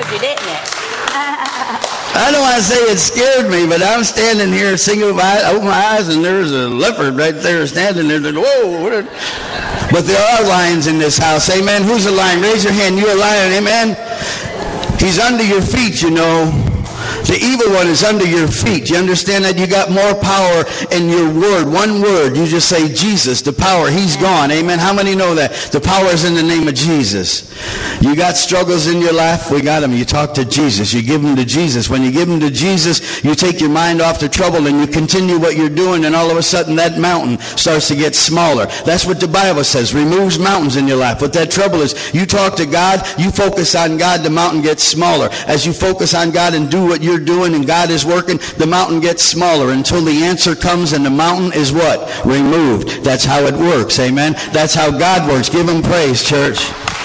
scared you, didn't it? I don't want to say it scared me, but I'm standing here singing with my open my eyes, and there's a leopard right there standing there. Whoa! But there are lions in this house. Amen. Who's a lion? Raise your hand. You're a lion. Amen. He's under your feet, you know. The evil one is under your feet. You understand that? You got more power in your word. One word. You just say Jesus. The power. He's gone. Amen. How many know that? The power is in the name of Jesus. You got struggles in your life. We got them. You talk to Jesus. You give them to Jesus. When you give them to Jesus, you take your mind off the trouble and you continue what you're doing, and all of a sudden that mountain starts to get smaller. That's what the Bible says. Removes mountains in your life. What that trouble is, you talk to God, you focus on God, the mountain gets smaller. As you focus on God and do what you're doing and God is working, the mountain gets smaller until the answer comes and the mountain is what? Removed. That's how it works. Amen. That's how God works. Give him praise, church.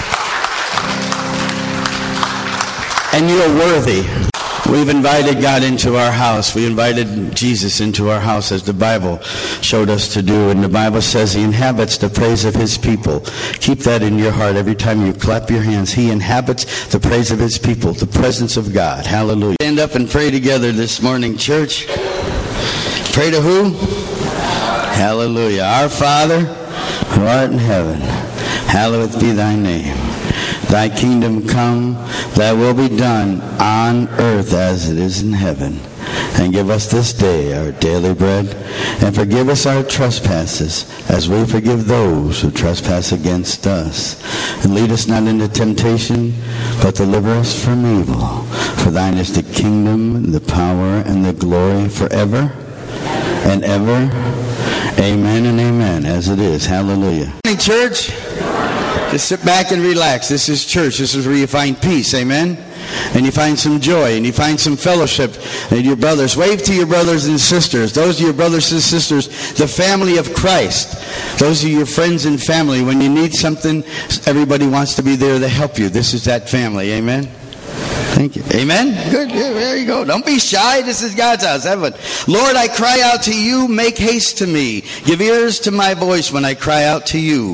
And you're worthy. We've invited God into our house. We invited Jesus into our house as the Bible showed us to do. And the Bible says he inhabits the praise of his people. Keep that in your heart every time you clap your hands. He inhabits the praise of his people, the presence of God. Hallelujah. Stand up and pray together this morning, church. Pray to who? Hallelujah. Our Father, who art in heaven, hallowed be thy name. Thy kingdom come, thy will be done on earth as it is in heaven. And give us this day our daily bread, and forgive us our trespasses, as we forgive those who trespass against us. And lead us not into temptation, but deliver us from evil. For thine is the kingdom, the power, and the glory forever and ever. Amen and amen, as it is. Hallelujah. Hey, church. Just sit back and relax. This is church. This is where you find peace. Amen? And you find some joy. And you find some fellowship. And your brothers. Wave to your brothers and sisters. Those are your brothers and sisters. The family of Christ. Those are your friends and family. When you need something, everybody wants to be there to help you. This is that family. Amen? Thank you. Amen? Good. Yeah, there you go. Don't be shy. This is God's house. Heaven. Lord, I cry out to you. Make haste to me. Give ears to my voice when I cry out to you.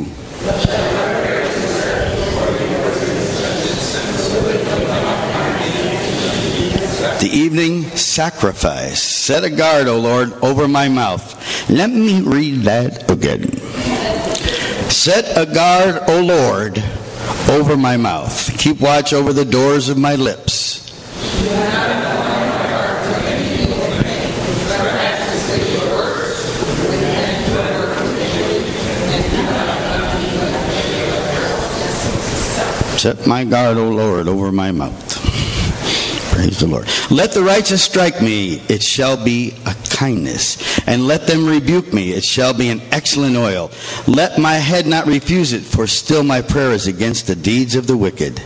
The evening sacrifice. Set a guard, O Lord, over my mouth. Let me read that again. Set a guard, O Lord, over my mouth. Keep watch over the doors of my lips. Set my guard, O Lord, over my mouth. Praise the Lord. Let the righteous strike me, it shall be a kindness. And let them rebuke me, it shall be an excellent oil. Let my head not refuse it, for still my prayer is against the deeds of the wicked.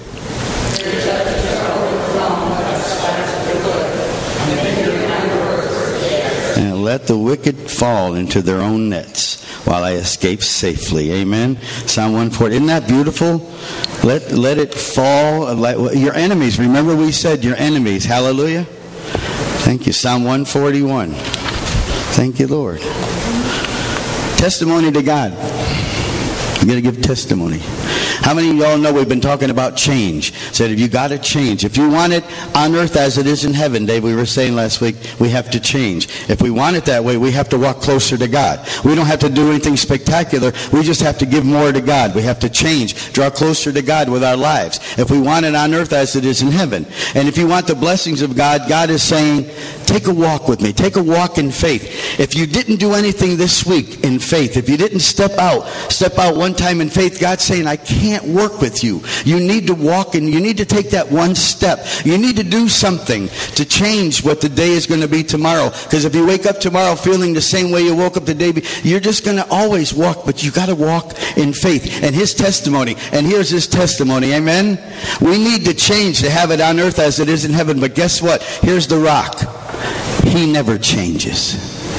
And let the wicked fall into their own nets, while I escape safely. Amen. Psalm 140. Isn't that beautiful? Let it fall. Your enemies. Remember we said your enemies. Hallelujah. Thank you. Psalm 141. Thank you, Lord. Testimony to God. You got to give testimony. How many of y'all know we've been talking about change? Said if you got to change. If you want it on earth as it is in heaven, Dave, we were saying last week, we have to change. If we want it that way, we have to walk closer to God. We don't have to do anything spectacular. We just have to give more to God. We have to change, draw closer to God with our lives. If we want it on earth as it is in heaven. And if you want the blessings of God, God is saying, take a walk with me. Take a walk in faith. If you didn't do anything this week in faith, if you didn't step out one time in faith, God's saying, I can't work with you. You need to walk and you need to take that one step. You need to do something to change what the day is going to be tomorrow. Because if you wake up tomorrow feeling the same way you woke up the day before, you're just going to always walk, but you got to walk in faith. And his testimony, and here's his testimony, amen? We need to change to have it on earth as it is in heaven. But guess what? Here's the rock. He never changes.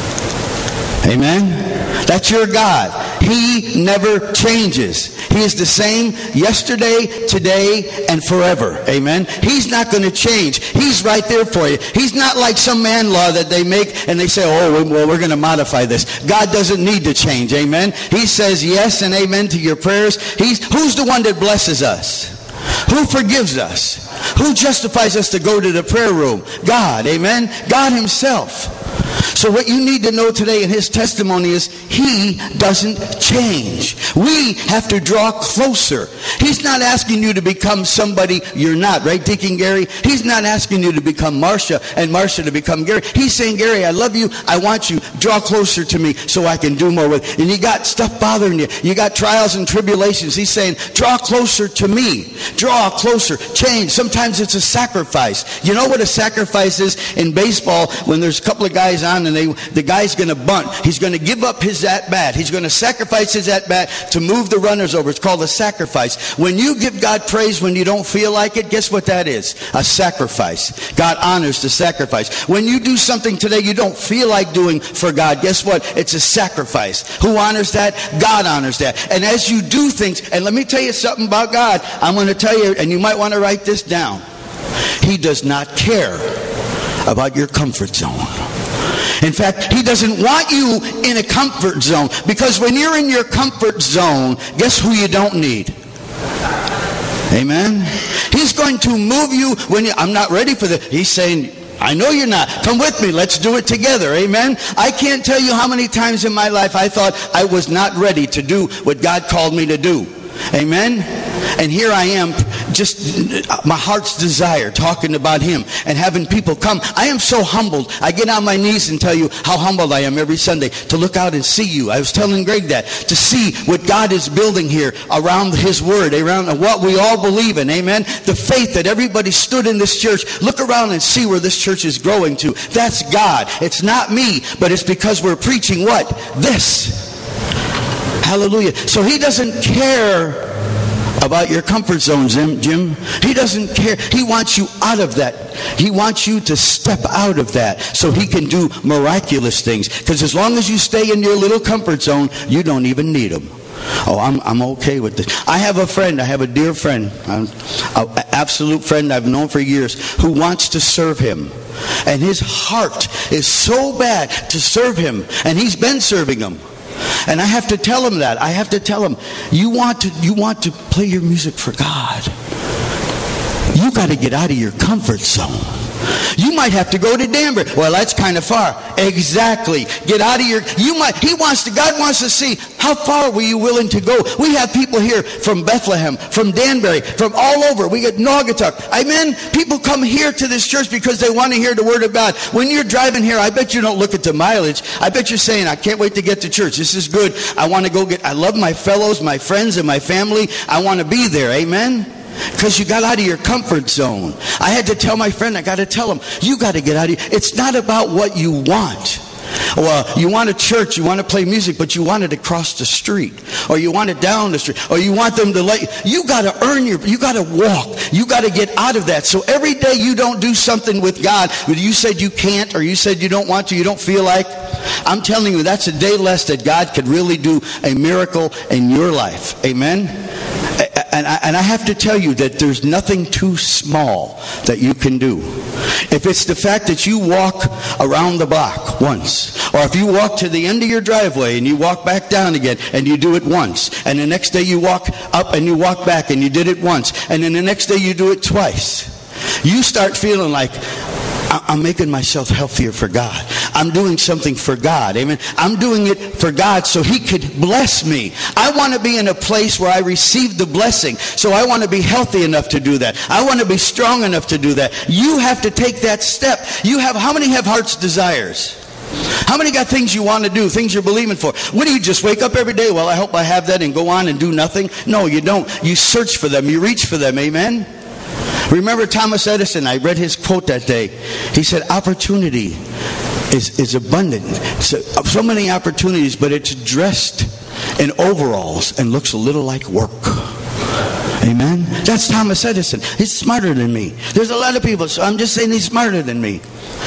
Amen? That's your God. He never changes. He is the same yesterday, today, and forever. Amen? He's not going to change. He's right there for you. He's not like some man law that they make and they say, oh, well, we're going to modify this. God doesn't need to change. Amen? He says yes and amen to your prayers. Who's the one that blesses us? Who forgives us? Who justifies us to go to the prayer room? God, amen? God himself. So what you need to know today in his testimony is he doesn't change. We have to draw closer. He's not asking you to become somebody you're not, right, Deacon Gary? He's not asking you to become Marcia and Marcia to become Gary. He's saying, Gary, I love you. I want you. Draw closer to me so I can do more with you. And you got stuff bothering you. You got trials and tribulations. He's saying, draw closer to me. Draw closer. Change. Sometimes it's a sacrifice. You know what a sacrifice is in baseball when there's a couple of guys on and the guy's going to bunt. He's going to give up his at-bat. He's going to sacrifice his at-bat to move the runners over. It's called a sacrifice. When you give God praise when you don't feel like it, guess what that is? A sacrifice. God honors the sacrifice. When you do something today you don't feel like doing for God, guess what? It's a sacrifice. Who honors that? God honors that. And as you do things, and let me tell you something about God. I'm going to tell you, and you might want to write this down. He does not care about your comfort zone. In fact, he doesn't want you in a comfort zone, because when you're in your comfort zone, guess who you don't need? Amen? He's going to move you when I'm not ready for this. He's saying, I know you're not. Come with me. Let's do it together. Amen? I can't tell you how many times in my life I thought I was not ready to do what God called me to do. Amen? And here I am, just my heart's desire, talking about him and having people come. I am so humbled. I get on my knees and tell you how humbled I am every Sunday to look out and see you. I was telling Greg that, to see what God is building here around his word, around what we all believe in. Amen? The faith that everybody stood in this church. Look around and see where this church is growing to. That's God. It's not me, but it's because we're preaching what? This. Hallelujah. So he doesn't care about your comfort zone, Jim. He doesn't care. He wants you out of that. He wants you to step out of that so he can do miraculous things. Because as long as you stay in your little comfort zone, you don't even need him. Oh, I'm okay with this. I have a friend. I have a dear friend, an absolute friend I've known for years, who wants to serve him. And his heart is so bad to serve him. And he's been serving him. And I have to tell him that. I have to tell him, you want to play your music for God. You got to get out of your comfort zone. You might have to go to Danbury. Well, that's kind of far. Exactly. Get out of your... God wants to see how far were you willing to go. We have people here from Bethlehem, from Danbury, from all over. We get Naugatuck. Amen? People come here to this church because they want to hear the word of God. When you're driving here, I bet you don't look at the mileage. I bet you're saying, I can't wait to get to church. This is good. I love my fellows, my friends, and my family. I want to be there. Amen? Because you got out of your comfort zone. I had to tell my friend, I got to tell him, you got to get out of here. It's not about what you want. Well, you want a church, you want to play music, but you want it across the street. Or you want it down the street. Or you want them to let you got to earn you got to walk. You got to get out of that. So every day you don't do something with God, but you said you can't, or you said you don't want to, you don't feel like, I'm telling you, that's a day less that God could really do a miracle in your life. Amen? And I have to tell you that there's nothing too small that you can do. If it's the fact that you walk around the block once, or if you walk to the end of your driveway and you walk back down again and you do it once, and the next day you walk up and you walk back and you did it once, and then the next day you do it twice, you start feeling like, I'm making myself healthier for God. I'm doing something for God. Amen. I'm doing it for God so he could bless me. I want to be in a place where I receive the blessing. So I want to be healthy enough to do that. I want to be strong enough to do that. You have to take that step. How many have heart's desires? How many got things you want to do, things you're believing for? What do you just wake up every day? Well, I hope I have that, and go on and do nothing? No, you don't. You search for them. You reach for them. Amen. Remember Thomas Edison? I read his quote that day. He said, opportunity is abundant. So many opportunities, but it's dressed in overalls and looks a little like work. Amen? That's Thomas Edison. He's smarter than me. There's a lot of people, so I'm just saying he's smarter than me.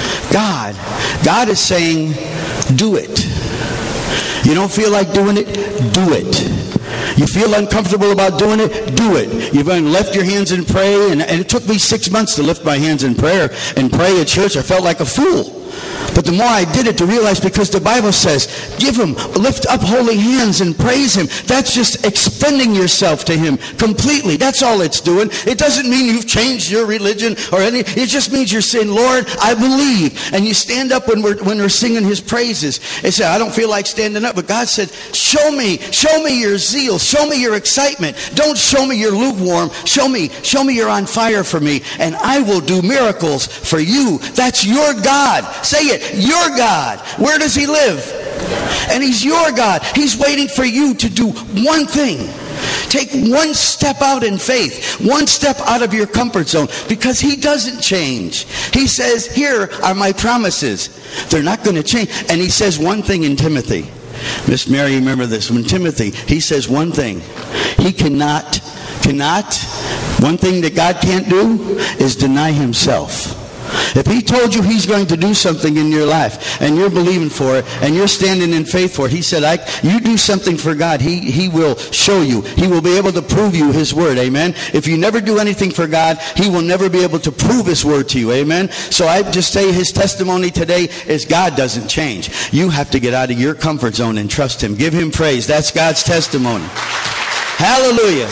God is saying, do it. You don't feel like doing it? Do it. You feel uncomfortable about doing it? Do it. You've left your hands and pray, and it took me 6 months to lift my hands in prayer and pray at church. I felt like a fool. But the more I did it to realize, because the Bible says, lift up holy hands and praise him. That's just expending yourself to him completely. That's all it's doing. It doesn't mean you've changed your religion or anything. It just means you're saying, Lord, I believe. And you stand up when we're singing his praises. They say, I don't feel like standing up. But God said, show me your zeal. Show me your excitement. Don't show me you're lukewarm. Show me you're on fire for me. And I will do miracles for you. That's your God. Say it, your God. Where does he live? And he's your God. He's waiting for you to do one thing. Take one step out in faith, one step out of your comfort zone, because he doesn't change. He says, here are my promises. They're not going to change. And he says one thing in Timothy. Miss Mary, remember this. When Timothy, he says one thing. He cannot, one thing that God can't do is deny himself. If he told you he's going to do something in your life and you're believing for it and you're standing in faith for it, he said, you do something for God, he will show you. He will be able to prove you his word. Amen. If you never do anything for God, he will never be able to prove his word to you. Amen. So I just say his testimony today is God doesn't change. You have to get out of your comfort zone and trust him. Give him praise. That's God's testimony. Hallelujah.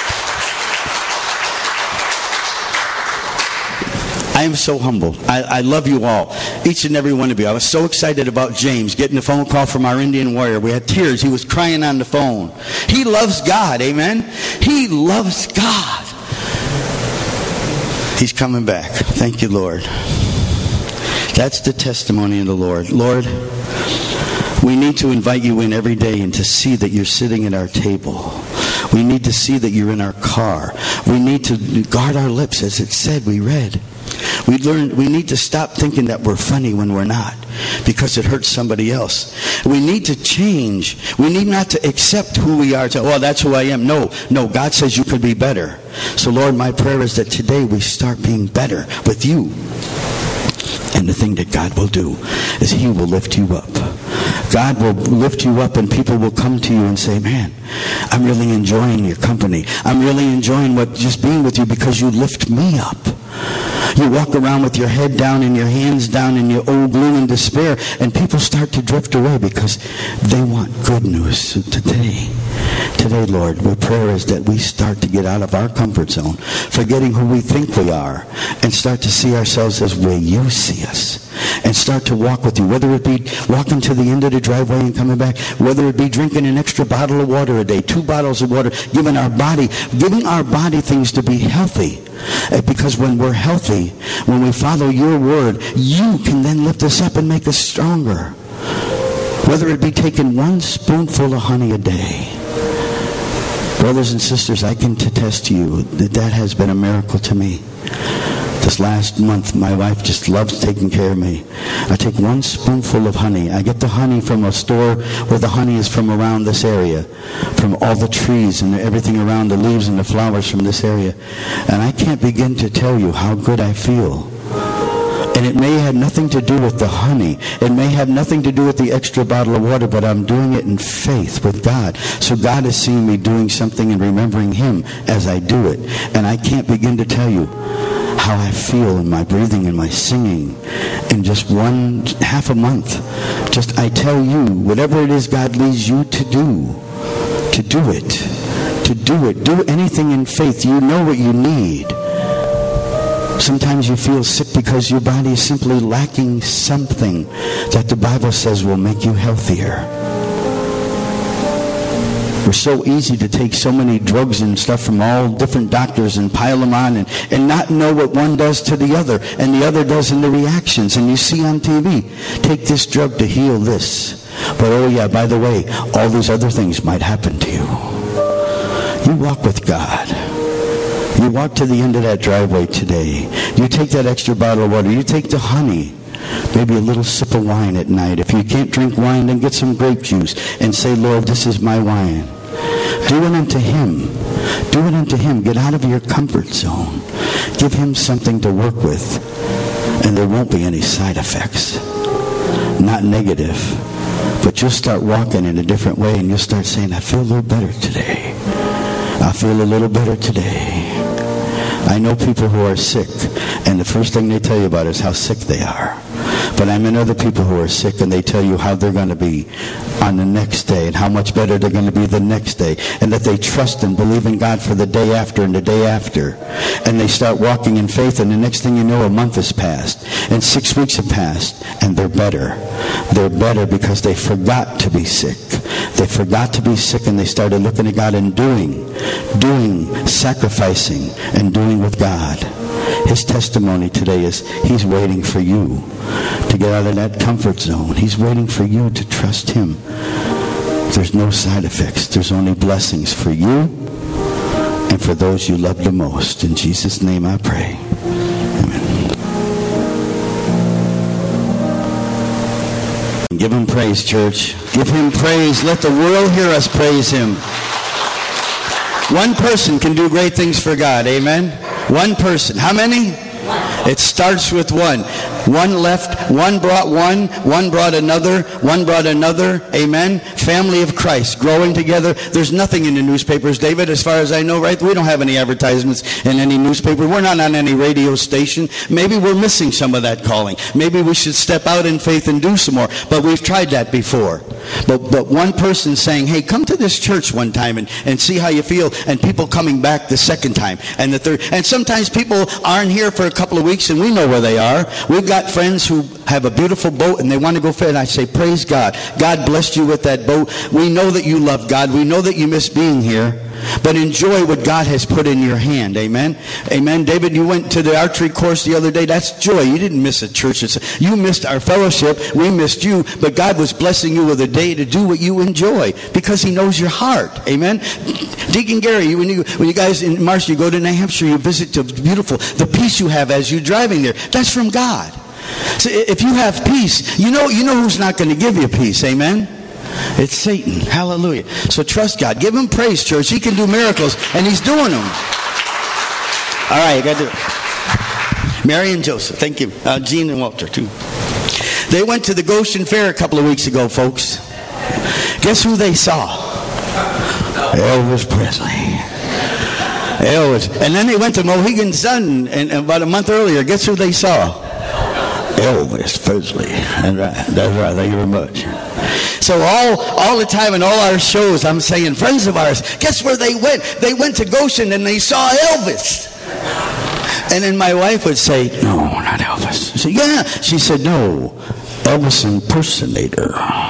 I am so humble. I love you all, each and every one of you. I was so excited about James getting a phone call from our Indian warrior. We had tears. He was crying on the phone. He loves God. Amen. He loves God. He's coming back. Thank you, Lord. That's the testimony of the Lord. Lord, we need to invite you in every day and to see that you're sitting at our table. We need to see that you're in our car. We need to guard our lips, as it said, we read. We need to stop thinking that we're funny when we're not, because it hurts somebody else. We need to change. We need not to accept who we are. That's who I am. No, God says you could be better. So Lord, my prayer is that today we start being better with you. And the thing that God will do is he will lift you up. God will lift you up, and people will come to you and say, man, I'm really enjoying your company. I'm really enjoying just being with you, because you lift me up. You walk around with your head down and your hands down in your old gloom and despair, and people start to drift away because they want good news. So today, Lord, my prayer is that we start to get out of our comfort zone, forgetting who we think we are, and start to see ourselves as where you see us, and start to walk with you, whether it be walking to the end of the driveway and coming back, whether it be drinking an extra bottle of water a day, 2 bottles of water, giving our body things to be healthy. Because when we're healthy, when we follow your word, you can then lift us up and make us stronger. Whether it be taking 1 spoonful of honey a day. Brothers and sisters, I can attest to you that has been a miracle to me. This last month, my wife just loves taking care of me. I take 1 spoonful of honey. I get the honey from a store where the honey is from around this area, from all the trees and everything around, the leaves and the flowers from this area. And I can't begin to tell you how good I feel. And it may have nothing to do with the honey. It may have nothing to do with the extra bottle of water, but I'm doing it in faith with God. So God is seeing me doing something and remembering him as I do it. And I can't begin to tell you how I feel in my breathing and my singing in just half a month. I tell you, whatever it is God leads you to do it. Do anything in faith. You know what you need. Sometimes you feel sick because your body is simply lacking something that the Bible says will make you healthier. We're so easy to take so many drugs and stuff from all different doctors and pile them on and not know what one does to the other and the other does in the reactions. And you see on TV, take this drug to heal this. But oh yeah, by the way, all these other things might happen to you. You walk with God. You walk to the end of that driveway today. You take that extra bottle of water. You take the honey. Maybe a little sip of wine at night. If you can't drink wine, then get some grape juice and say, Lord, this is my wine. Do it unto him. Do it unto him. Get out of your comfort zone. Give him something to work with. And there won't be any side effects. Not negative. But you'll start walking in a different way, and you'll start saying, I feel a little better today. I feel a little better today. I know people who are sick, and the first thing they tell you about is how sick they are. But I met other people who are sick, and they tell you how they're going to be on the next day and how much better they're going to be the next day, and that they trust and believe in God for the day after and the day after. And they start walking in faith, and the next thing you know, a month has passed, and 6 weeks have passed, and they're better. They're better because they forgot to be sick. They forgot to be sick, and they started looking at God and doing, sacrificing, and doing with God. His testimony today is he's waiting for you to get out of that comfort zone. He's waiting for you to trust him. There's no side effects. There's only blessings for you and for those you love the most. In Jesus' name I pray. Amen. Give him praise, church. Give him praise. Let the world hear us praise him. One person can do great things for God. Amen. One person. How many? It starts with one. One left, one brought one brought another, one brought another. Amen. Family of Christ, growing together. There's nothing in the newspapers, David, as far as I know, right? We don't have any advertisements in any newspaper. We're not on any radio station. Maybe we're missing some of that calling. Maybe we should step out in faith and do some more. But we've tried that before. But one person saying, hey, come to this church one time and see how you feel, and people coming back the second time and the third. And sometimes people aren't here for a couple of weeks, and we know where they are. We've got friends who have a beautiful boat and they want to go fish, and I say, praise God. God blessed you with that boat. We know that you love God. We know that you miss being here. But enjoy what God has put in your hand. Amen. Amen. David, you went to the archery course the other day. That's joy. You didn't miss a church. You missed our fellowship. We missed you. But God was blessing you with a day to do what you enjoy because he knows your heart. Amen. Deacon Gary, when you guys in March, you go to New Hampshire, you visit the beautiful, the peace you have as you're driving there. That's from God. So if you have peace, you know who's not going to give you peace. Amen. It's Satan. Hallelujah. So trust God. Give him praise, church. He can do miracles, and he's doing them. All right, you got to do it. Mary and Joseph. Thank you. Gene and Walter, too. They went to the Goshen Fair a couple of weeks ago, folks. Guess who they saw? Elvis Presley. Elvis. And then they went to Mohegan Sun, and about a month earlier, guess who they saw? Elvis Presley. That's right. Thank you very much. So all the time in all our shows, I'm saying, friends of ours, guess where they went? They went to Goshen and they saw Elvis. And then my wife would say, no, not Elvis. I said, yeah. She said, no, Elvis impersonator.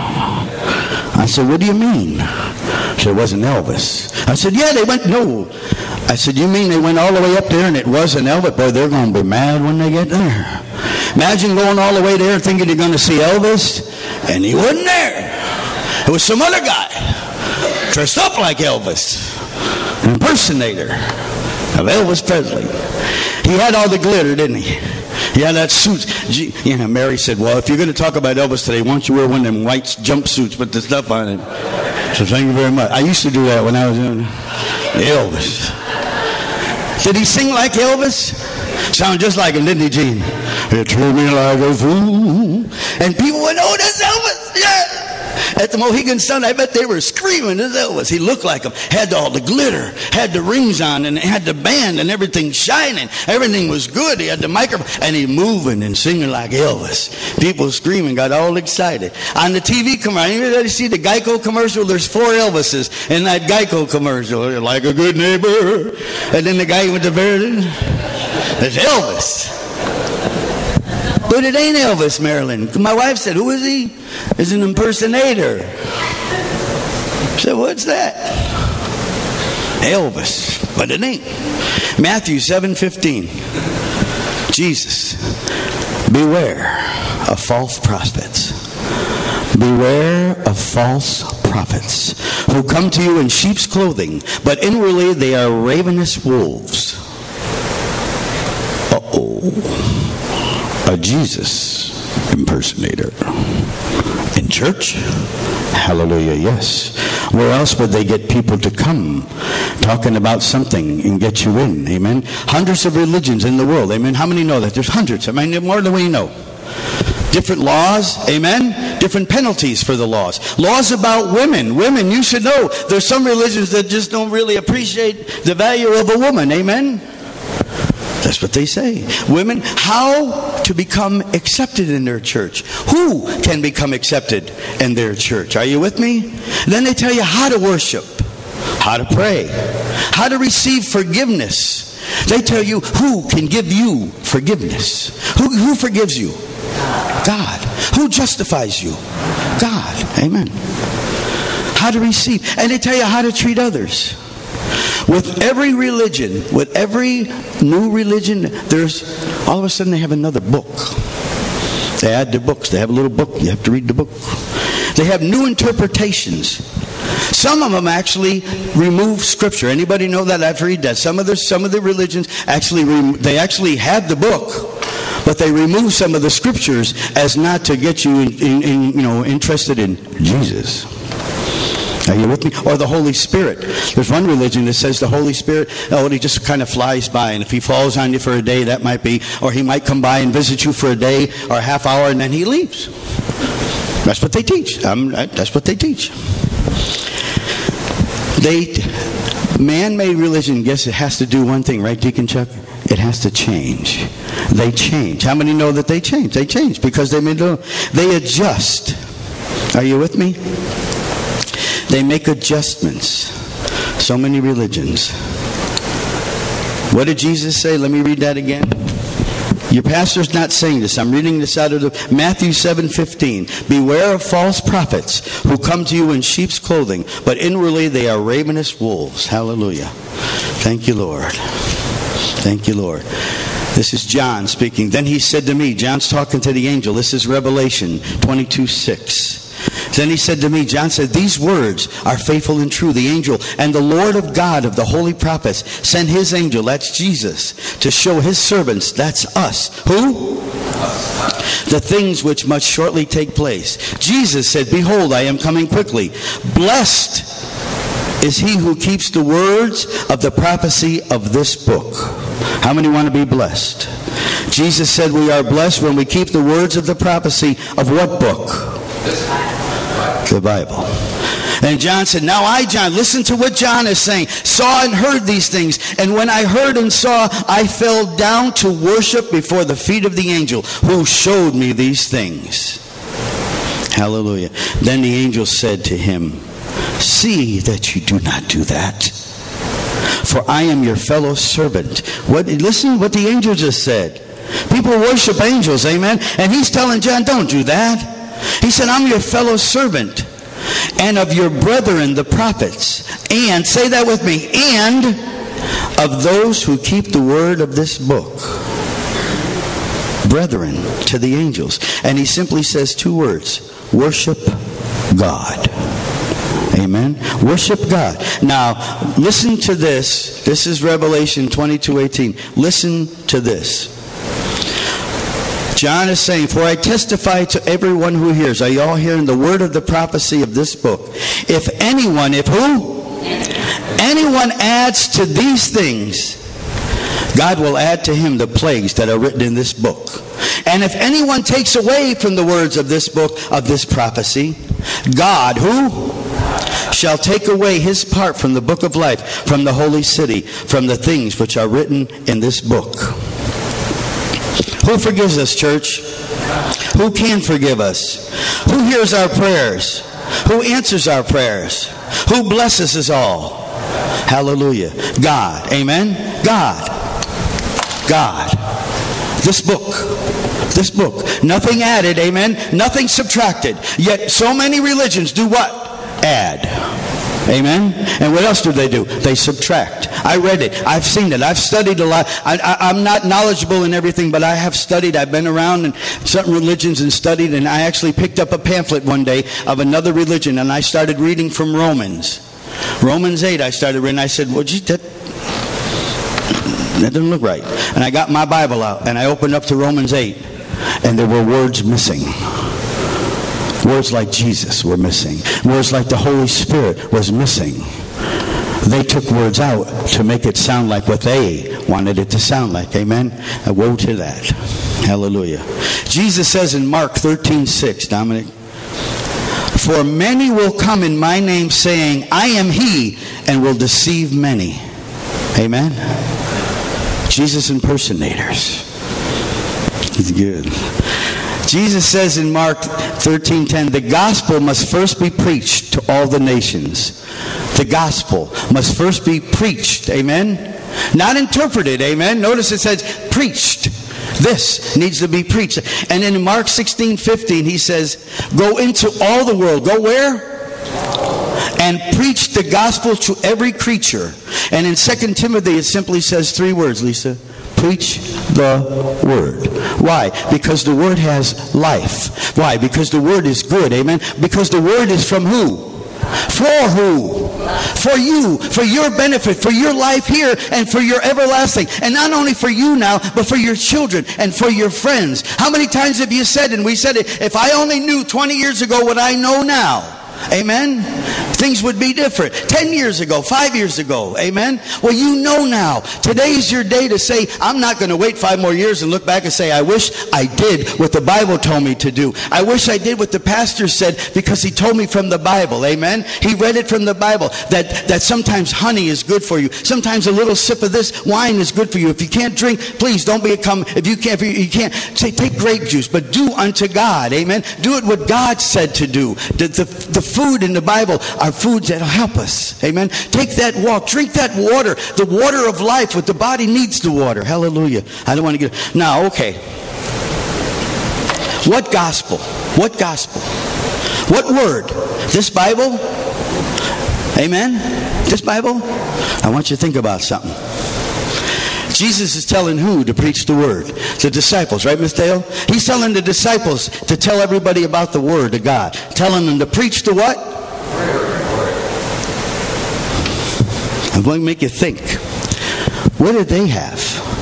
I said, what do you mean? She said, it wasn't Elvis. I said, yeah, they went, no. I said, you mean they went all the way up there and it wasn't Elvis? Boy, they're going to be mad when they get there. Imagine going all the way there thinking you're going to see Elvis, and he wasn't there. It was some other guy dressed up like Elvis, an impersonator of Elvis Presley. He had all the glitter, didn't he? He had that suit. Mary said, well, if you're going to talk about Elvis today, why don't you wear one of them white jumpsuits with the stuff on it? So thank you very much. I used to do that when I was in Elvis. Did he sing like Elvis? Sounded just like him, didn't he, Gene? He treated me like a fool. And people went, oh, that's Elvis. Yeah. At the Mohegan Sun, I bet they were screaming, that's Elvis. He looked like him. Had all the glitter. Had the rings on and had the band and everything shining. Everything was good. He had the microphone. And he moving and singing like Elvis. People screaming, got all excited. On the TV commercial, anybody see the Geico commercial? There's 4 Elvises in that Geico commercial. Like a good neighbor. And then the guy went to bed. It's Elvis. But it ain't Elvis, Marilyn. My wife said, who is he? He's an impersonator. I said, what's that? Elvis. But it ain't. Matthew 7:15. Jesus. Beware of false prophets. Beware of false prophets who come to you in sheep's clothing, but inwardly they are ravenous wolves. A Jesus impersonator in church? Hallelujah, yes. Where else would they get people to come talking about something and get you in? Amen. Hundreds of religions in the world. Amen. How many know that? There's hundreds. I mean, more than we know. Different laws. Amen. Different penalties for the laws. Laws about women. Women, you should know. There's some religions that just don't really appreciate the value of a woman. Amen. That's what they say. Women, how to become accepted in their church. Who can become accepted in their church? Are you with me? Then they tell you how to worship, how to pray, how to receive forgiveness. They tell you who can give you forgiveness. Who forgives you? God. Who justifies you? God. Amen. How to receive. And they tell you how to treat others. With every religion, with every new religion, there's all of a sudden they have another book. They add their books. They have a little book. You have to read the book. They have new interpretations. Some of them actually remove Scripture. Anybody know that? I've read that. Some of the religions actually they actually have the book, but they remove some of the Scriptures as not to get you interested in Jesus. Are you with me? Or the Holy Spirit. There's one religion that says the Holy Spirit, he just kind of flies by, and if he falls on you for a day, that might be, or he might come by and visit you for a day or a half hour, and then he leaves. That's what they teach. That's what they teach. Man-made religion, guess it has to do one thing, right, Deacon Chuck? It has to change. They change. How many know that they change? They change because they adjust. Are you with me? They make adjustments. So many religions. What did Jesus say? Let me read that again. Your pastor's not saying this. I'm reading this out of Matthew 7:15. Beware of false prophets who come to you in sheep's clothing, but inwardly they are ravenous wolves. Hallelujah. Thank you, Lord. Thank you, Lord. This is John speaking. Then he said to me, John's talking to the angel. This is Revelation 22:6. Then he said to me, John said, these words are faithful and true. The angel and the Lord of God of the holy prophets sent his angel, that's Jesus, to show his servants, that's us. Who? The things which must shortly take place. Jesus said, behold, I am coming quickly. Blessed is he who keeps the words of the prophecy of this book. How many want to be blessed? Jesus said we are blessed when we keep the words of the prophecy of what book? The Bible. And John said, now I, John, listen to what John is saying, saw and heard these things. And when I heard and saw, I fell down to worship before the feet of the angel who showed me these things. Hallelujah. Then the angel said to him, see that you do not do that, for I am your fellow servant. Listen what the angel just said. People worship angels, amen? And he's telling John, don't do that. He said, I'm your fellow servant and of your brethren, the prophets, and, say that with me, and of those who keep the word of this book. Brethren to the angels. And he simply says two words, worship God. Amen. Worship God. Now, listen to this. This is Revelation 22:18. Listen to this. John is saying, for I testify to everyone who hears. Are you all hearing the word of the prophecy of this book? If anyone adds to these things, God will add to him the plagues that are written in this book. And if anyone takes away from the words of this book, of this prophecy, God, who? Shall take away his part from the book of life, from the holy city, from the things which are written in this book. Who forgives us, church? Who can forgive us? Who hears our prayers? Who answers our prayers? Who blesses us all? Hallelujah. God. Amen? God. God. This book. This book. Nothing added. Amen? Nothing subtracted. Yet so many religions do what? Add. Amen? And what else do? They subtract. I read it. I've seen it. I've studied a lot. I'm not knowledgeable in everything, but I have studied. I've been around in certain religions and studied, and I actually picked up a pamphlet one day of another religion, and I started reading from Romans. Romans 8 I started reading. I said, well, gee, that doesn't look right. And I got my Bible out, and I opened up to Romans 8, and there were words missing. Words like Jesus were missing. Words like the Holy Spirit was missing. They took words out to make it sound like what they wanted it to sound like. Amen? And woe to that. Hallelujah. Jesus says in Mark 13:6, Dominic, for many will come in my name saying, I am he, and will deceive many. Amen? Jesus impersonators. He's good. Jesus says in Mark 13:10, the gospel must first be preached to all the nations. The gospel must first be preached. Amen? Not interpreted. Amen? Notice it says preached. This needs to be preached. And in Mark 16:15, he says, go into all the world. Go where? And preach the gospel to every creature. And in 2 Timothy, it simply says 3 words, Lisa. Preach the word. Why? Because the word has life. Why? Because the word is good. Amen? Because the word is from who? For who? For you. For your benefit. For your life here and for your everlasting. And not only for you now, but for your children and for your friends. How many times have you said, and we said it, if I only knew 20 years ago what I know now, amen, things would be different. 10 years ago, 5 years ago, amen. Well, you know now. Today's your day to say, I'm not going to wait 5 more years and look back and say, I wish I did what the Bible told me to do. I wish I did what the pastor said because he told me from the Bible, amen. He read it from the Bible that sometimes honey is good for you. Sometimes a little sip of this wine is good for you. If you can't drink, please don't become, if you can't, say take grape juice, but do unto God, amen. Do it what God said to do. The food in the Bible are foods that will help us. Amen. Take that walk. Drink that water. The water of life. What the body needs the water. Hallelujah. I don't want to get... Now, okay. What gospel? What gospel? What word? This Bible? Amen? This Bible? I want you to think about something. Jesus is telling who to preach the word? The disciples, right, Miss Dale? He's telling the disciples to tell everybody about the word of God. Telling them to preach the what? I'm going to make you think. What did they have?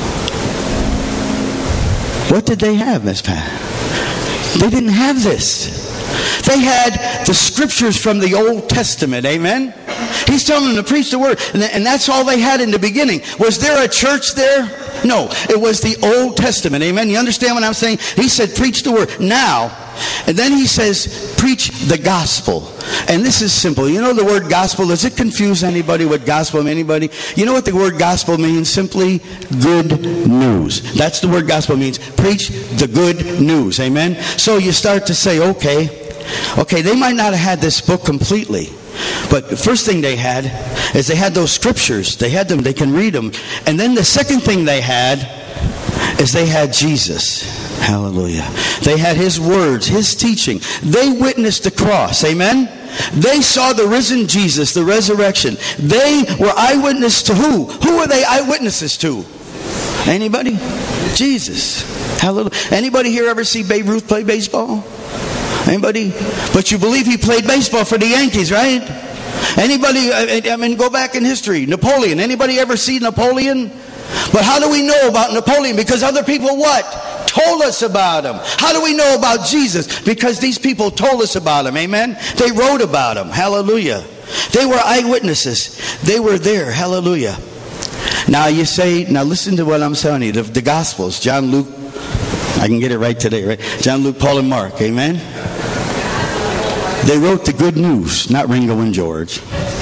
What did they have, Miss Pat? They didn't have this. They had the scriptures from the Old Testament, amen? He's telling them to preach the word, and that's all they had in the beginning. Was there a church there? No, it was the Old Testament, amen? You understand what I'm saying? He said, preach the word now. And then he says, preach the gospel. And this is simple. You know the word gospel, does it confuse anybody what gospel, anybody? You know what the word gospel means? Simply good news. That's the word gospel means. Preach the good news, amen? So you start to say, okay, they might not have had this book completely. But the first thing they had is they had those scriptures. They had them. They can read them. And then the second thing they had is they had Jesus. Hallelujah. They had his words, his teaching. They witnessed the cross. Amen? They saw the risen Jesus, the resurrection. They were eyewitness to who? Who were they eyewitnesses to? Anybody? Jesus. Hallelujah. Anybody here ever see Babe Ruth play baseball? Anybody? But you believe he played baseball for the Yankees, right? Anybody, I mean, go back in history. Napoleon. Anybody ever see Napoleon? But how do we know about Napoleon? Because other people what? Told us about him. How do we know about Jesus? Because these people told us about him. Amen? They wrote about him. Hallelujah. They were eyewitnesses. They were there. Hallelujah. Now you say, now listen to what I'm telling you. The Gospels, John, Luke, I can get it right today, right? John, Luke, Paul, and Mark. Amen? They wrote the good news, not Ringo and George.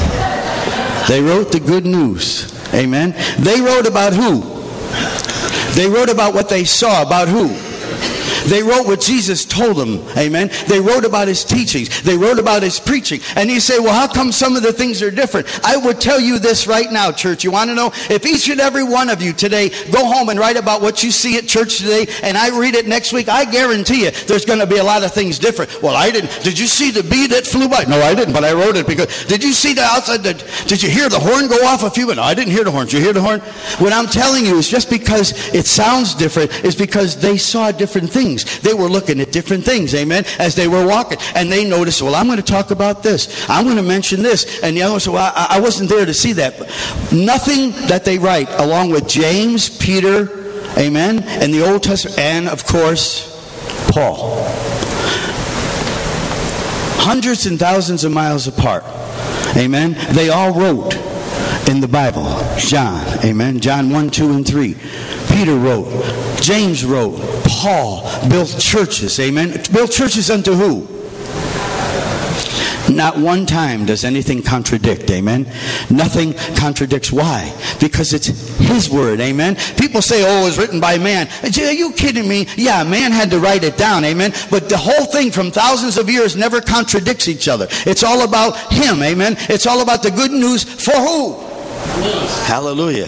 They wrote the good news. Amen? They wrote about who? They wrote about what they saw. About who? They wrote what Jesus told them. Amen? They wrote about his teachings. They wrote about his preaching. And you say, well, how come some of the things are different? I would tell you this right now, church. You want to know? If each and every one of you today go home and write about what you see at church today, and I read it next week, I guarantee you there's going to be a lot of things different. Well, I didn't. Did you see the bee that flew by? No, I didn't, but I wrote it because. Did you see the outside? Did you hear the horn go off a few minutes? No, I didn't hear the horn. Did you hear the horn? What I'm telling you is just because it sounds different is because they saw different things. They were looking at different things, amen, as they were walking. And they noticed, well, I'm going to talk about this. I'm going to mention this. And the other one said, well, I wasn't there to see that. Nothing that they write, along with James, Peter, amen, and the Old Testament, and, of course, Paul. Hundreds and thousands of miles apart, amen, they all wrote in the Bible. John, amen, John 1, 2, and 3. Peter wrote. James wrote. Paul built churches. Amen. Built churches unto who? Not one time does anything contradict, amen? Nothing contradicts. Why? Because it's His Word, amen? People say, oh, it was written by man. Are you kidding me? Yeah, man had to write it down, amen? But the whole thing from thousands of years never contradicts each other. It's all about Him, amen? It's all about the good news for who? Hallelujah.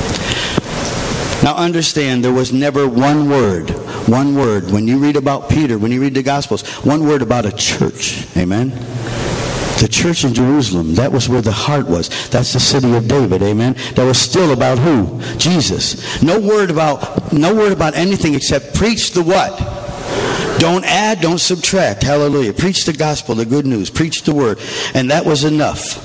Now understand, there was never one word, when you read about Peter, when you read the Gospels, one word about a church, amen? The church in Jerusalem, that was where the heart was. That's the city of David, amen? That was still about who? Jesus. No word about anything except preach the what? Don't add, don't subtract. Hallelujah. Preach the gospel, the good news. Preach the word. And that was enough.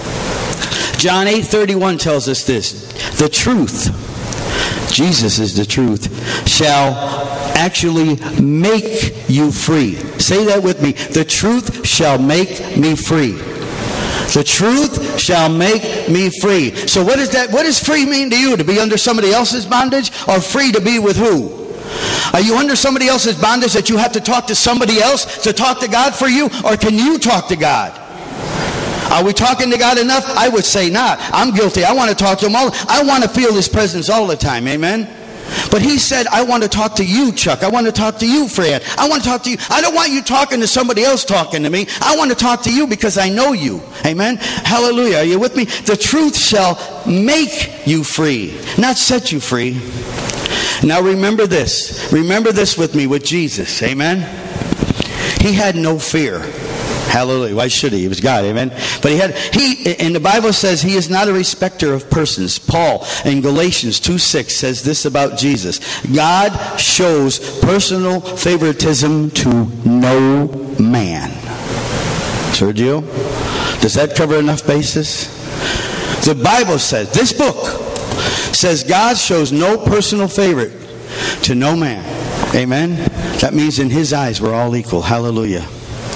John 8:31 tells us this. The truth, Jesus is the truth, shall actually make you free. Say that with me. The truth shall make me free. The truth shall make me free. So what is that? What does free mean to you? To be under somebody else's bondage, or free to be with who? Are you under somebody else's bondage that you have to talk to somebody else to talk to God for you? Or can you talk to God? Are we talking to God enough? I would say not. I'm guilty. I want to talk to Him all. I want to feel His presence all the time. Amen? But He said, I want to talk to you, Chuck. I want to talk to you, Fran. I want to talk to you. I don't want you talking to somebody else talking to me. I want to talk to you because I know you. Amen? Hallelujah. Are you with me? The truth shall make you free, not set you free. Now remember this. Remember this with me, with Jesus. Amen? He had no fear. Hallelujah. Why should he? He was God. Amen? But and the Bible says He is not a respecter of persons. Paul in Galatians 2:6 says this about Jesus. God shows personal favoritism to no man. Sergio, does that cover enough basis? The Bible says, this book says God shows no personal favorite to no man. Amen? That means in His eyes we're all equal. Hallelujah.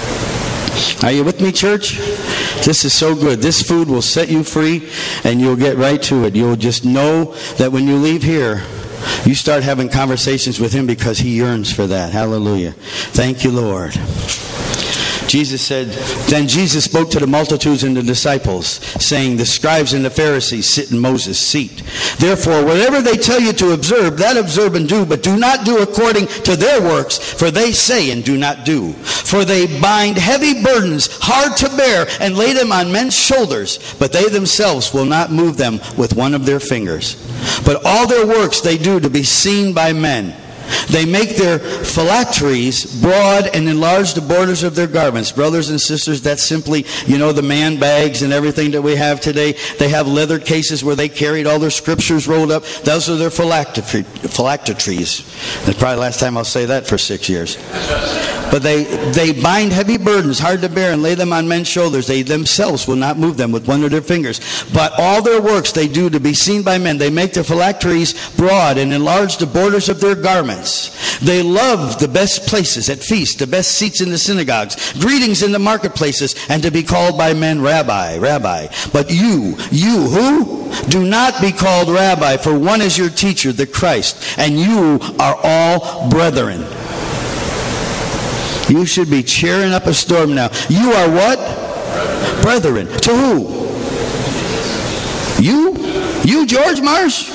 Are you with me, church? This is so good. This food will set you free, and you'll get right to it. You'll just know that when you leave here, you start having conversations with Him because He yearns for that. Hallelujah. Thank you, Lord. Jesus said, then Jesus spoke to the multitudes and the disciples, saying, the scribes and the Pharisees sit in Moses' seat. Therefore, whatever they tell you to observe, that observe and do, but do not do according to their works, for they say and do not do. For they bind heavy burdens, hard to bear, and lay them on men's shoulders, but they themselves will not move them with one of their fingers. But all their works they do to be seen by men. They make their phylacteries broad and enlarge the borders of their garments. Brothers and sisters, that's simply, the man bags and everything that we have today. They have leather cases where they carried all their scriptures rolled up. Those are their phylacteries. That's probably the last time I'll say that for 6 years. But they bind heavy burdens, hard to bear, and lay them on men's shoulders. They themselves will not move them with one of their fingers. But all their works they do to be seen by men. They make their phylacteries broad and enlarge the borders of their garments. They love the best places at feasts, the best seats in the synagogues, greetings in the marketplaces, and to be called by men, Rabbi, Rabbi. But you who? Do not be called Rabbi, for one is your teacher, the Christ, and you are all brethren. You should be cheering up a storm now. You are what? Brethren. To who? You, George Marsh?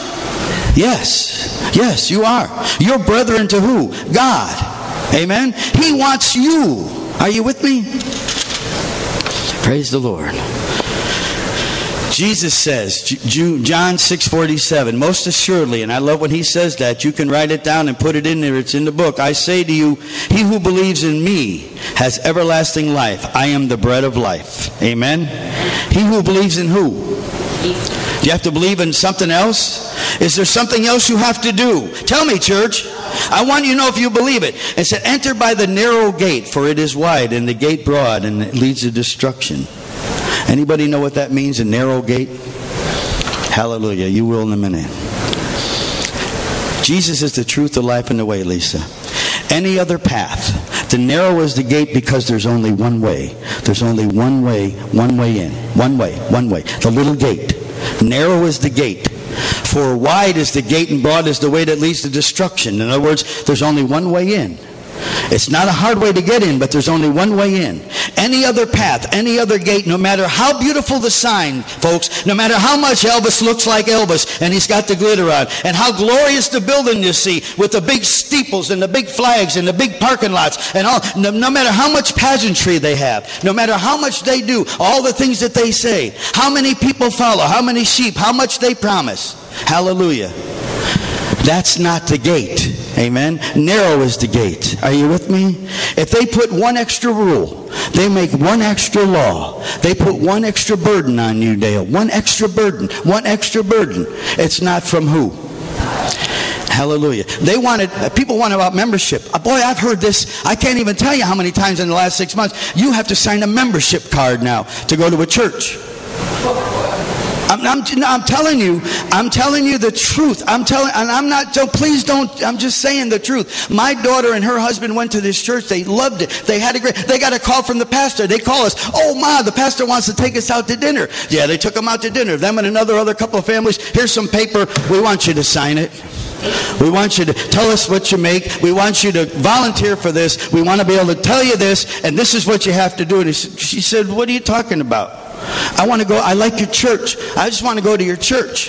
Yes, you are. You're brethren to who? God. Amen? He wants you. Are you with me? Praise the Lord. Jesus says, John 6:47, most assuredly, and I love when He says that. You can write it down and put it in there. It's in the book. I say to you, he who believes in me has everlasting life. I am the bread of life. Amen? He who believes in who? Do you have to believe in something else? Is there something else you have to do? Tell me, church. I want you to know if you believe it. It said, enter by the narrow gate, for it is wide, and the gate broad, and it leads to destruction. Anybody know what that means, a narrow gate? Hallelujah. You will in a minute. Jesus is the truth, the life, and the way, Lisa. Any other path. The narrow is the gate because there's only one way. There's only one way in. One way. The little gate. Narrow is the gate. For wide is the gate and broad is the way that leads to destruction. In other words, there's only one way in. It's not a hard way to get in, but there's only one way in. Any other path, any other gate, no matter how beautiful the sign, folks, no matter how much Elvis looks like Elvis and he's got the glitter on, and how glorious the building you see with the big steeples and the big flags and the big parking lots and all, no matter how much pageantry they have, no matter how much they do, all the things that they say, how many people follow, how many sheep, how much they promise. Hallelujah. That's not the gate. Amen. Narrow is the gate. Are you with me? If they put one extra rule, they make one extra law, they put one extra burden on you, Dale. One extra burden. One extra burden. It's not from who? Hallelujah. People want about membership. Boy, I've heard this. I can't even tell you how many times in the last 6 months. You have to sign a membership card now to go to a church. I'm telling you the truth. I'm just saying the truth. My daughter and her husband went to this church. They loved it. They got a call from the pastor. They call us, "Oh, Ma, the pastor wants to take us out to dinner." Yeah, they took them out to dinner. Them and another couple of families. Here's some paper. We want you to sign it. We want you to tell us what you make. We want you to volunteer for this. We want to be able to tell you this, and this is what you have to do. And she said, "What are you talking about? I want to go. I like your church. I just want to go to your church."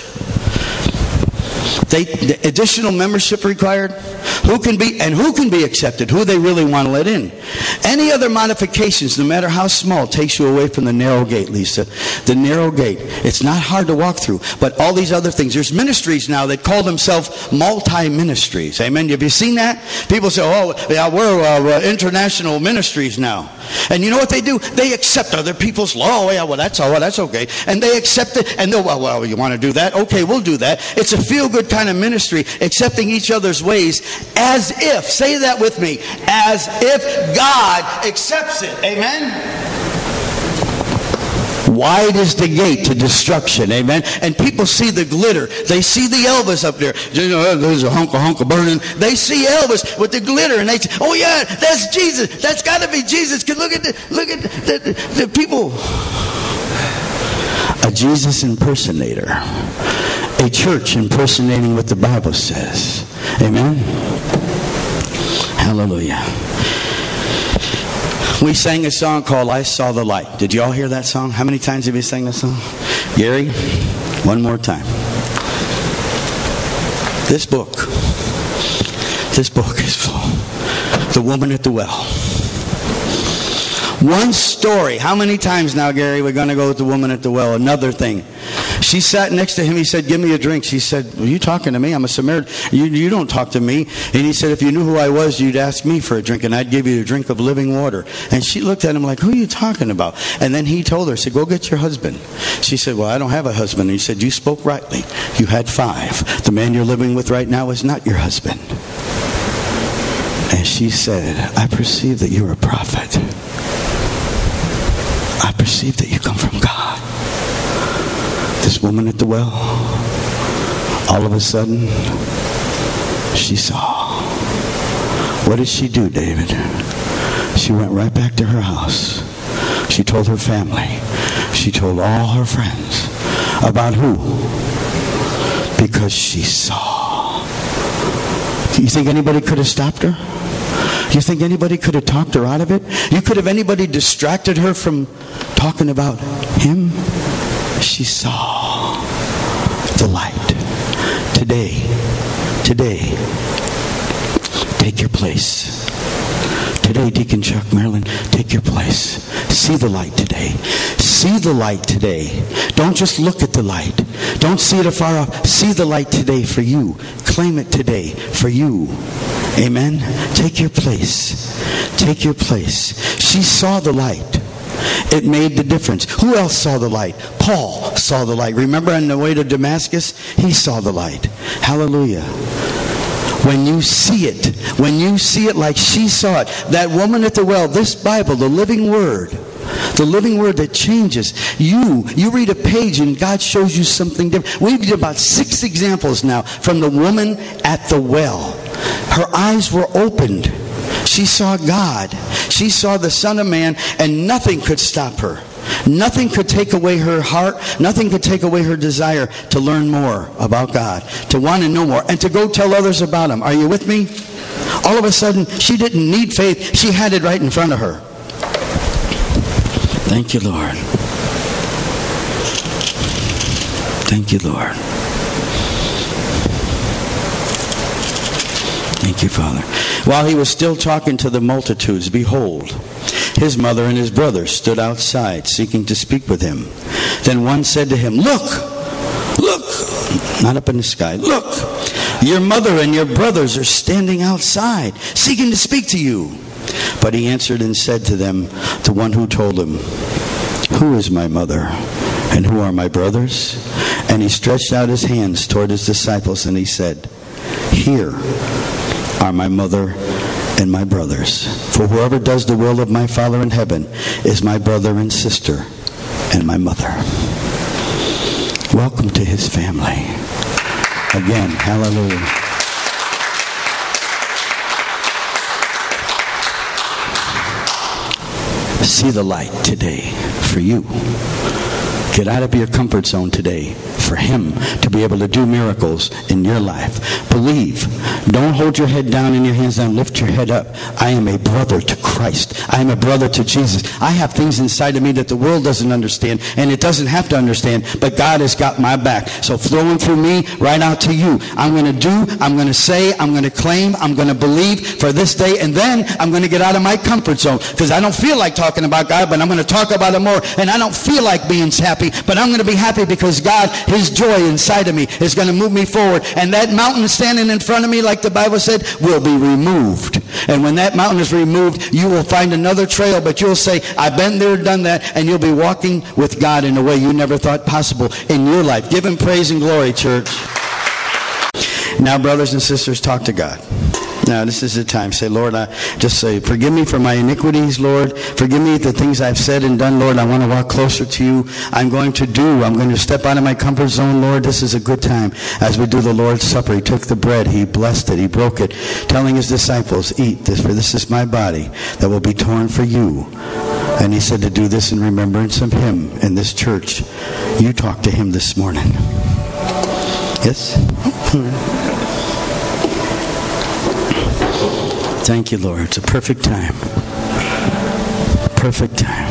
The additional membership required. Who can be accepted? Who they really want to let in. Any other modifications, no matter how small, takes you away from the narrow gate, Lisa. The narrow gate. It's not hard to walk through. But all these other things. There's ministries now that call themselves multi-ministries. Amen. Have you seen that? People say, "Oh, yeah, we're international ministries now." And you know what they do? They accept other people's law. Oh, yeah, well, that's all. Well, that's okay. And they accept it. And they'll, well, you want to do that? Okay, we'll do that. It's a feel-good kind of ministry, accepting each other's ways as if, say that with me, as if God accepts it. Amen? Wide is the gate to destruction. Amen? And people see the glitter. They see the Elvis up there. You know, there's a hunk of burning. They see Elvis with the glitter, and they say, "Oh yeah, that's Jesus. That's got to be Jesus." Because look at the people. A Jesus impersonator. A church impersonating what the Bible says. Amen? Hallelujah. We sang a song called "I Saw the Light." Did you all hear that song? How many times have you sang that song? Gary, one more time. This book is full. The woman at the well. One story. How many times now, Gary, we're going to go with the woman at the well? Another thing. She sat next to him. He said, "Give me a drink." She said, "Are you talking to me? I'm a Samaritan. You don't talk to me." And he said, "If you knew who I was, you'd ask me for a drink, and I'd give you a drink of living water." And she looked at him like, "Who are you talking about?" And then he told her, said, "Go get your husband." She said, "Well, I don't have a husband." And he said, "You spoke rightly. You had 5. The man you're living with right now is not your husband." And she said, "I perceive that you're a prophet. I perceive that you come from God." This woman at the well, all of a sudden, she saw. What did she do, David? She went right back to her house. She told her family. She told all her friends. About who? Because she saw. Do you think anybody could have stopped her? Do you think anybody could have talked her out of it? Could have anybody distracted her from talking about him? She saw the light. Today, take your place. Today, Deacon Chuck, Marilyn, take your place. See the light today. See the light today. Don't just look at the light. Don't see it afar off. See the light today for you. Claim it today for you. Amen? Take your place. Take your place. She saw the light. It made the difference. Who else saw the light? Paul saw the light. Remember on the way to Damascus? He saw the light. Hallelujah. When you see it like she saw it, that woman at the well, this Bible, the living word that changes. You read a page and God shows you something different. We did about 6 examples now from the woman at the well. Her eyes were opened. She saw God. She saw the Son of Man, and nothing could stop her. Nothing could take away her heart. Nothing could take away her desire to learn more about God, to want to know more, and to go tell others about Him. Are you with me? All of a sudden, she didn't need faith. She had it right in front of her. Thank you, Lord. Thank you, Lord. Thank you, Father. While he was still talking to the multitudes, behold, his mother and his brothers stood outside, seeking to speak with him. Then one said to him, Look, not up in the sky, look, your mother and your brothers are standing outside, seeking to speak to you. But he answered and said to them, the one who told him, Who is my mother, and who are my brothers? And he stretched out his hands toward his disciples, and he said, Here are my mother and my brothers. For whoever does the will of my Father in heaven is my brother and sister and my mother. Welcome to his family. Again, hallelujah. See the light today for you. Get out of your comfort zone today for him to be able to do miracles in your life. Believe. Don't hold your head down and your hands down. Lift your head up. I am a brother to Christ. I am a brother to Jesus. I have things inside of me that the world doesn't understand, and it doesn't have to understand, but God has got my back. So flowing through me, right out to you. I'm going to do, I'm going to say, I'm going to claim, I'm going to believe for this day, and then I'm going to get out of my comfort zone, because I don't feel like talking about God, but I'm going to talk about him more, and I don't feel like being happy, but I'm going to be happy because God, his joy inside of me is going to move me forward, and that mountain standing in front of me, like the Bible said, will be removed. And when that mountain is removed, you will find another trail, but you'll say, I've been there, done that, and you'll be walking with God in a way you never thought possible in your life. Give him praise and glory, church. Now, brothers and sisters, talk to God. Now, this is the time. Say, Lord, I just say, forgive me for my iniquities, Lord. Forgive me the things I've said and done, Lord. I want to walk closer to you. I'm going to step out of my comfort zone, Lord. This is a good time. As we do the Lord's Supper, he took the bread, he blessed it, he broke it, telling his disciples, eat this, for this is my body that will be torn for you. And he said to do this in remembrance of him in this church. You talk to him this morning. Yes? Thank you, Lord. It's a perfect time. Perfect time.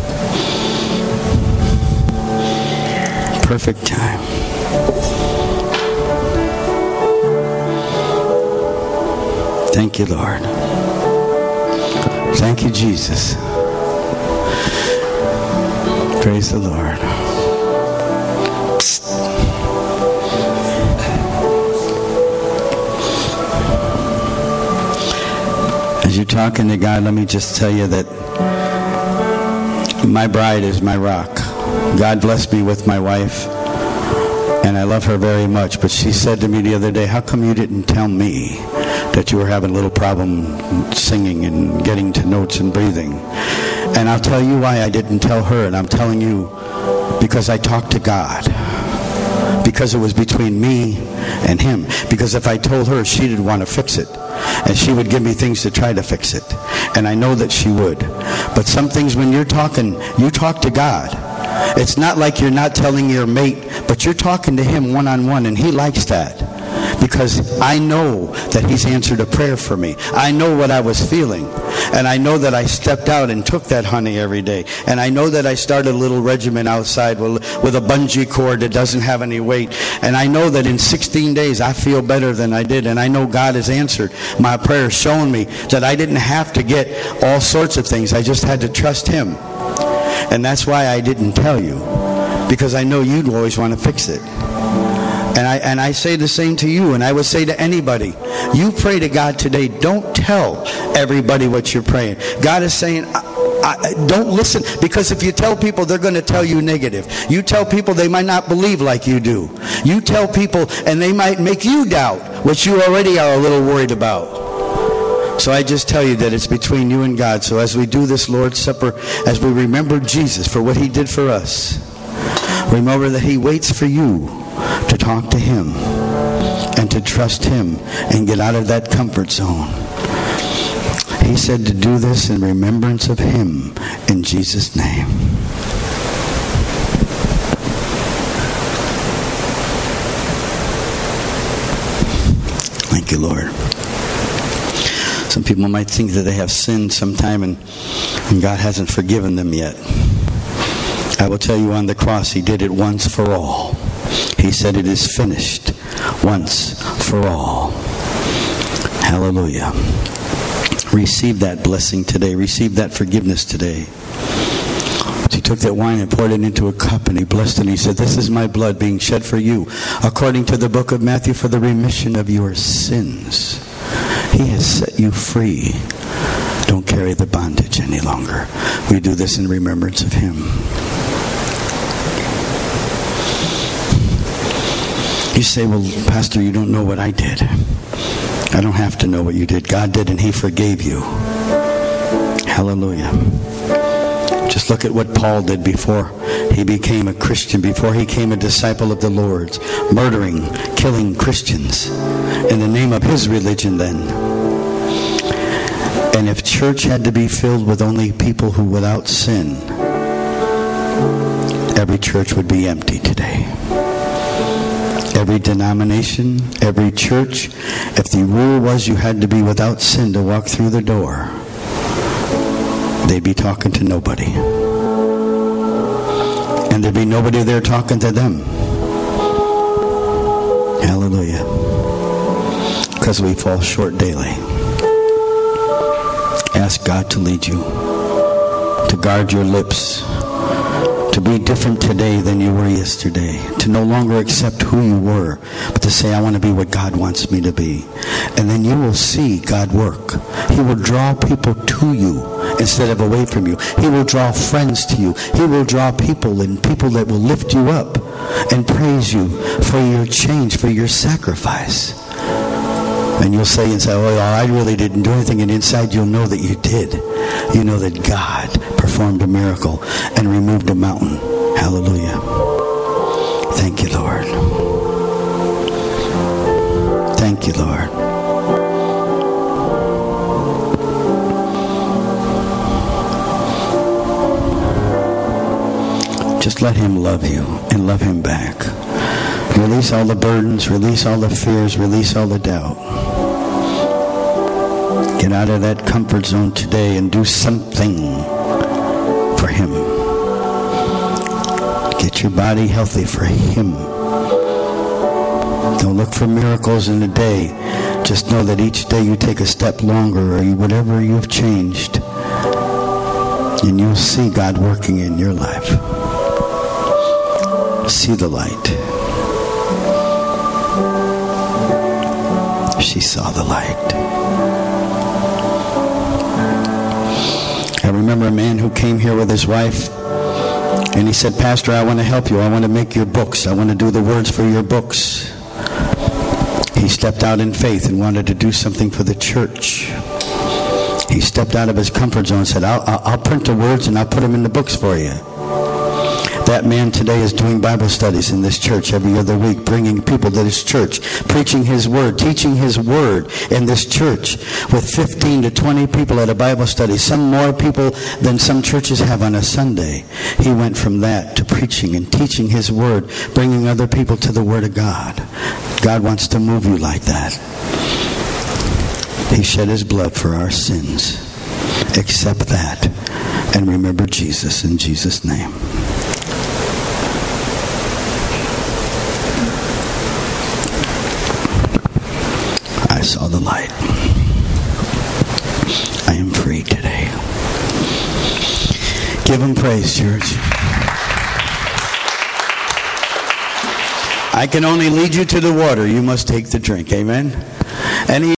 Perfect time. Thank you, Lord. Thank you, Jesus. Praise the Lord. As you're talking to God, let me just tell you that my bride is my rock. God blessed me with my wife, and I love her very much. But she said to me the other day, how come you didn't tell me that you were having a little problem singing and getting to notes and breathing? And I'll tell you why I didn't tell her, and I'm telling you because I talked to God. Because it was between me and him. Because if I told her, she didn't want to fix it. And she would give me things to try to fix it. And I know that she would. But some things when you're talking, you talk to God. It's not like you're not telling your mate, but you're talking to him one-on-one, and he likes that. Because I know that he's answered a prayer for me. I know what I was feeling. And I know that I stepped out and took that honey every day. And I know that I started a little regimen outside with a bungee cord that doesn't have any weight. And I know that in 16 days I feel better than I did. And I know God has answered my prayer, showing me that I didn't have to get all sorts of things. I just had to trust him. And that's why I didn't tell you. Because I know you'd always want to fix it. And I say the same to you, and I would say to anybody, you pray to God today. Don't tell everybody what you're praying. God is saying, don't listen, because if you tell people, they're going to tell you negative. You tell people, they might not believe like you do. You tell people, and they might make you doubt what you already are a little worried about. So I just tell you that it's between you and God. So as we do this Lord's Supper, as we remember Jesus for what he did for us, remember that he waits for you to talk to him and to trust him and get out of that comfort zone. He said to do this in remembrance of him in Jesus' name. Thank you, Lord. Some people might think that they have sinned sometime and God hasn't forgiven them yet. I will tell you, on the cross, He did it once for all. He said it is finished once for all. Hallelujah. Receive that blessing today. Receive that forgiveness today. He took that wine and poured it into a cup, and He blessed it, and He said, "This is my blood being shed for you, according to the book of Matthew, for the remission of your sins." He has set you free. Don't carry the bondage any longer. We do this in remembrance of Him. You say, "Well, Pastor, you don't know what I did." I don't have to know what you did. God did, and He forgave you. Hallelujah. Just look at what Paul did before he became a Christian, before he became a disciple of the Lord's, murdering, killing Christians in the name of his religion then. And if church had to be filled with only people who without sin, every church would be empty today. Every denomination, every church, if the rule was you had to be without sin to walk through the door, they'd be talking to nobody. And there'd be nobody there talking to them. Hallelujah. Because we fall short daily. Ask God to lead you, to guard your lips, to be different today than you were yesterday, to no longer accept who you were, but to say, "I want to be what God wants me to be." And then you will see God work. He will draw people to you instead of away from you. He will draw friends to you. He will draw people, and people that will lift you up and praise you for your change, for your sacrifice. And you'll say inside, "Oh, I really didn't do anything." And inside you'll know that you did. You know that God performed a miracle and removed a mountain. Hallelujah. Thank you, Lord. Thank you, Lord. Just let Him love you and love Him back. Release all the burdens, release all the fears, release all the doubt. Get out of that comfort zone today and do something for Him. Get your body healthy for Him. Don't look for miracles in a day. Just know that each day you take a step longer, or whatever you've changed, and you'll see God working in your life. See the light. She saw the light. I remember a man who came here with his wife, and he said, "Pastor, I want to help you. I want to make your books. I want to do the words for your books." He stepped out in faith and wanted to do something for the church. He stepped out of his comfort zone and said, I'll print the words and I'll put them in the books for you. That man today is doing Bible studies in this church every other week, bringing people to this church, preaching His Word, teaching His Word in this church with 15 to 20 people at a Bible study, some more people than some churches have on a Sunday. He went from that to preaching and teaching His Word, bringing other people to the Word of God. God wants to move you like that. He shed His blood for our sins. Accept that and remember Jesus in Jesus' name. I saw the light. I am free today. Give Him praise, church. I can only lead you to the water. You must take the drink. Amen? And